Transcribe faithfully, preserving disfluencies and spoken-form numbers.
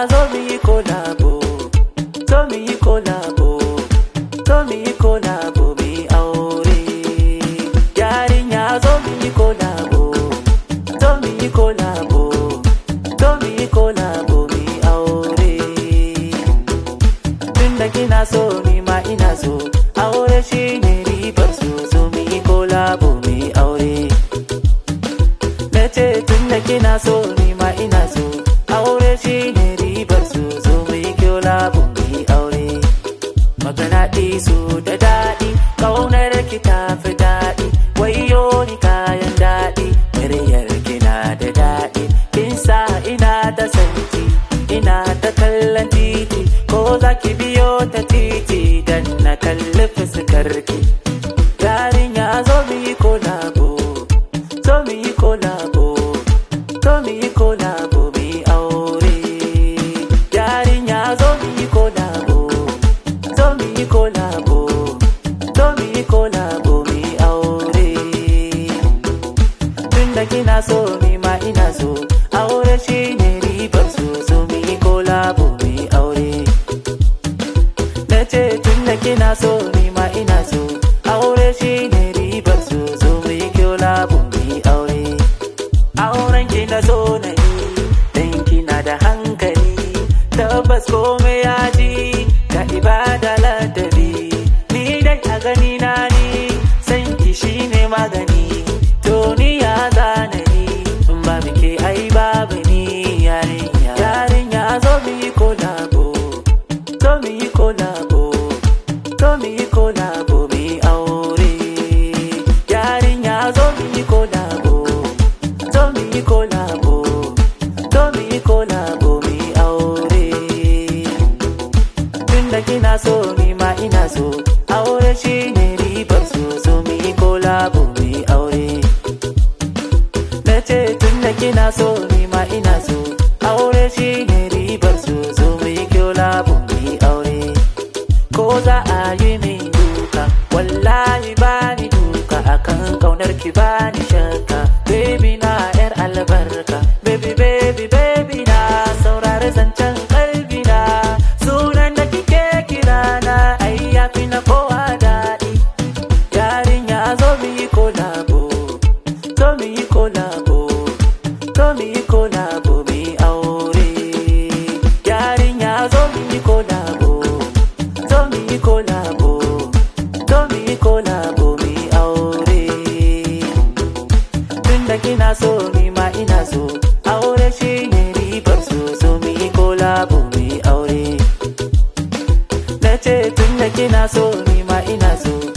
zo mu yi kolabo, zo mu yi kolabo, zo mu yi kolabo mu yi aure. Yarinya zo mu yi kolabo, zo mu yi kolabo, zo mu yi kolabo mu yi aure. Tunda kina so ni ma ina so, aure shine ribar so, zo mu yi kolabo mu yi aure. Nace tunda kina so ni ma ina so, aure shine ribar su, zo mu yi kolabo mu yi aure. Magana su da daɗi, ƙaunar ki ta fi daɗi, wayo ni kayan daɗi, muryar kina da daɗi, kin sa ina ta santi, ina ta kallon titi, ko za ki biyo ta titi dan na kalli fuskar ki. Yarinya zo mu yi kolabo, zo mu yi kolabo, zo mu yi kolabo mu yi aure. Yarinya zo mu yi kolabo, zo mu yi kolabo, zo mu yi kolabo mu yi aure. Tunda kina so ni ma ina so, aure shine ribar so, zo mu yi kolabo mu yi aure. Nace tunda kina so ni ma ina so, aure shine ribar so, zo mu yi kolabo mu yi aure. Auren ki na so na yi, dan kina da hankali, tabbas komai ya ji, ga ibada ladabi. Ni dai a gani na ni, san ki shine magani, to ni ya zana ni, in ba muke ai babu ni. Yarinya, yarinya zo mu yi kolabo, zo mu yi kolabo, zo mu yi kolabo mu yi aure. Yarinya zo mu yi kolabo, zo mu yi kolabo, zo mu yi kolabo mu yi aure. Tunda kina so ni ma ina so, aure shine ribar so, zo mu yi kolabo mu yi aure. Nace tunda kina so ni ma ina so, aure shine ribar so, zo mu yi kolabo mu yi aure. Ko za a yi min duka, wallahi bani duka, akan kaunar ki bani shakka. Baby na yar albarka, baby baby baby na, saurari zancen kalbi na, sunan da kike kirana ai yafi na kowa daɗi. Yarinya zo mu yi kolabo, zo mu yi kolabo, zo mu yi kolabo mu yi aure. Yarinya zo mu yi kolabo, zo mu yi kolabo, zo mu yi kolabo mu yi aure. Tunda kina so ni ma ina so, aure shine ribar so, zo mu yi kolabo mu yi aure. Nace tunda kina so ni ma ina so,